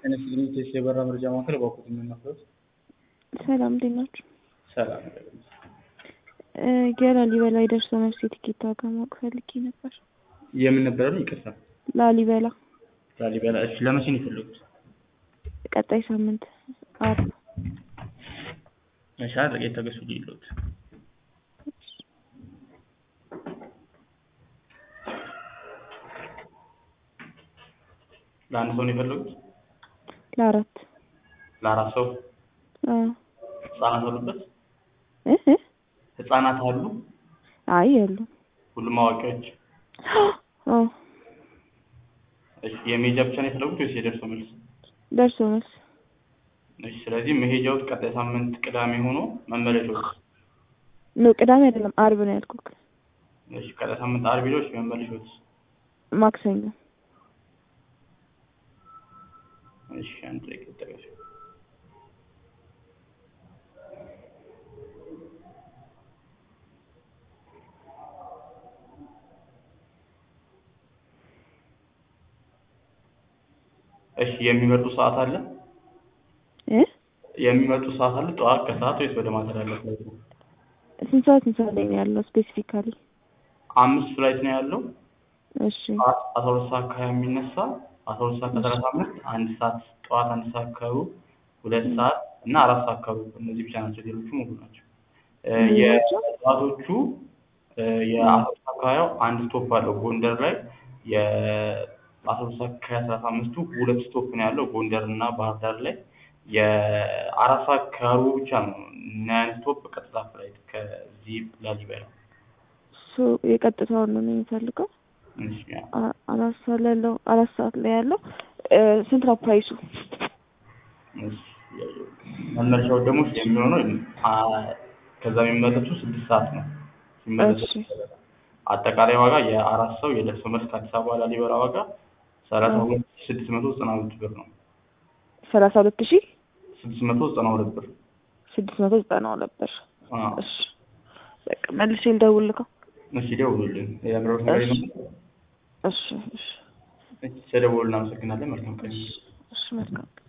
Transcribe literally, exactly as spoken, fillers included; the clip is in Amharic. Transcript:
እኔ ፊልም የበራ መረጃ ማዕከል ባውቁት የምናፈስ ሰላም እንዴት ናችሁ? ሰላም እ የላሊበላ የደርሶ መልስ የትኬት ዋጋ ማወቅ ፈልጌ ነበር። የምን ነበር አይደል? ይቅርታ ላሊበላ ላሊበላ። እሺ ለመቼ ነው የፈለጉት? ቀጣይ ሳምንት አርብ። እሺ አድርጌ ተገሱ ይሉት ለአንድ ሰው ነው የፈለጉት? ለአራት ለአራት ሰው አ ህፃናት አሉበት? እ እ ህፃናት አሉ? አይ ያሉ ሁሉም አዋቂዎች? አ እሺ የሜጃ ብቻ ነው የፈለጉት ወይስ የደርሶ መልስ? ደርሶ መልስ። እሺ ስለዚህ መሄጃው ቀጣይ ሳምንት ቅዳሜ ሆኖ መመለሻው ነው ቅዳሜ አይደለም አርብ ነው ያልኩት። እሺ ቀጣይ ሳምንት አርብ ይሎሽ መመለሻው ማክሰኞ። እሺ አንተ ይከተላሽ እሺ የሚመጡ ሰዓት አለ? እ የሚመጡ ሰዓት አለ? ጠዋት ከሰዓት ወይስ ወደ ማታ ያለው? ስንት ሰዓት ስንት ሰዓት ላይ ነው ያለው ስፔሲፊካሊ? አምስት ፍላይት ነው ያለው። እሺ አስራ ሁለት ሰዓት ከሀያ የሚነሳ አስራ ሁለት ሰዓት ከሰላሳ አምስት አንድ ሰዓት ጠዋት አንድ ሰዓት ከሩብ ሁለት ሰዓት እና አራት ሰዓት ከሩብ እነዚህ ብቻ ናቸው። ሌሎቹ ሙሉ ናቸው። የጠዋቶቹ የአስራ ሁለት ሰዓት ከሀያው አንድ ስቶፕ አለው ጎንደር ላይ። የአስራ ሁለት ሰዓት ከሰላሳ አምስቱ ሁለት ስቶፕ ነው ያለው ጎንደር እና ባህር ዳር ላይ። የአራት ሰዓት ከሩብ ብቻ ነው ናይን ስቶፕ ቀጥታ ፍላይት ከዚህ ላሊበላ። ሶ የቀጥታውን ነው የሚፈልገው? እሺ አራት ሰዓት ላይ ያለው አራት ሰዓት ላይ ያለው ስንት ነው ፕራይሱ? እሺ መመለሻው ደግሞ የሚሆነው ከዛ የሚመለሱ ስድስት ሰዓት ነው ሲመለሱ። አጠቃላይ ዋጋ የአራት ሰው የደርሶ መልስ ከአዲስ አበባ ላሊበላ ዋጋ ሰላሳ ሁለት ሺህ ስድስት መቶ ዘጠና ሁለት ብር ነው። ሰላሳ ሁለት ሺህ ስድስት መቶ ዘጠና ሁለት ብር ስድስት መቶ ዘጠና ሁለት ብር። እሺ በቃ መልሼ ልደውልልህ። እሺ ደውሉልኝ። ያብራሩ ነገር ነው። እሺ እሺ እሺ ደውሉልን። አመሰግናለሁ። መልካም ቀን። እሺ መልካም